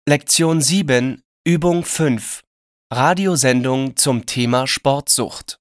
Lektion 7, Übung 5. Radiosendung zum Thema Sportsucht.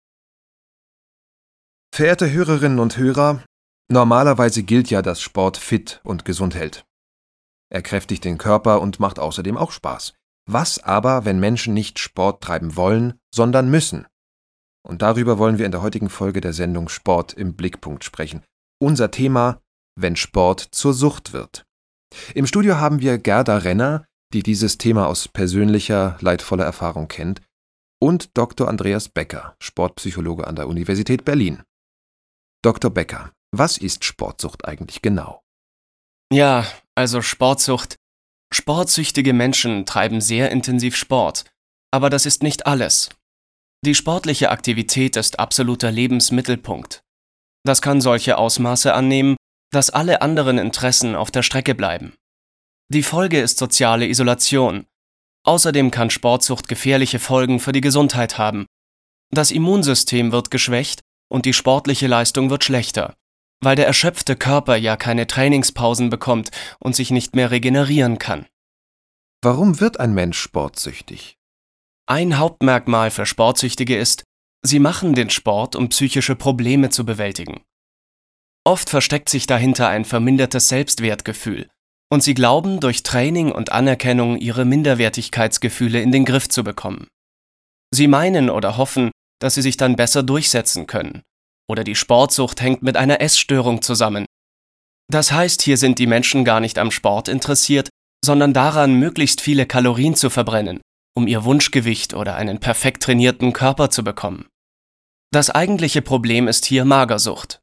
Verehrte Hörerinnen und Hörer, normalerweise gilt ja, dass Sport fit und gesund hält. Er kräftigt den Körper und macht außerdem auch Spaß. Was aber, wenn Menschen nicht Sport treiben wollen, sondern müssen? Und darüber wollen wir in der heutigen Folge der Sendung Sport im Blickpunkt sprechen. Unser Thema: Wenn Sport zur Sucht wird. Im Studio haben wir Gerda Renner, die dieses Thema aus persönlicher, leidvoller Erfahrung kennt, und Dr. Andreas Becker, Sportpsychologe an der Universität Berlin. Dr. Becker, was ist Sportsucht eigentlich genau? Ja, also Sportsucht. Sportsüchtige Menschen treiben sehr intensiv Sport, aber das ist nicht alles. Die sportliche Aktivität ist absoluter Lebensmittelpunkt. Das kann solche Ausmaße annehmen, dass alle anderen Interessen auf der Strecke bleiben. Die Folge ist soziale Isolation. Außerdem kann Sportsucht gefährliche Folgen für die Gesundheit haben. Das Immunsystem wird geschwächt und die sportliche Leistung wird schlechter, weil der erschöpfte Körper ja keine Trainingspausen bekommt und sich nicht mehr regenerieren kann. Warum wird ein Mensch sportsüchtig? Ein Hauptmerkmal für Sportsüchtige ist, sie machen den Sport, um psychische Probleme zu bewältigen. Oft versteckt sich dahinter ein vermindertes Selbstwertgefühl und sie glauben, durch Training und Anerkennung ihre Minderwertigkeitsgefühle in den Griff zu bekommen. Sie meinen oder hoffen, dass sie sich dann besser durchsetzen können. Oder die Sportsucht hängt mit einer Essstörung zusammen. Das heißt, hier sind die Menschen gar nicht am Sport interessiert, sondern daran, möglichst viele Kalorien zu verbrennen, um ihr Wunschgewicht oder einen perfekt trainierten Körper zu bekommen. Das eigentliche Problem ist hier Magersucht.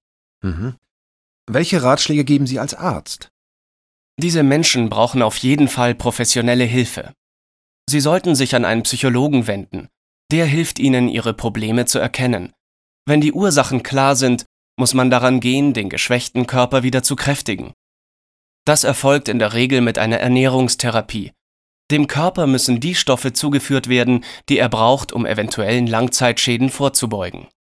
Welche Ratschläge geben Sie als Arzt? Diese Menschen brauchen auf jeden Fall professionelle Hilfe. Sie sollten sich an einen Psychologen wenden. Der hilft ihnen, ihre Probleme zu erkennen. Wenn die Ursachen klar sind, muss man daran gehen, den geschwächten Körper wieder zu kräftigen. Das erfolgt in der Regel mit einer Ernährungstherapie. Dem Körper müssen die Stoffe zugeführt werden, die er braucht, um eventuellen Langzeitschäden vorzubeugen.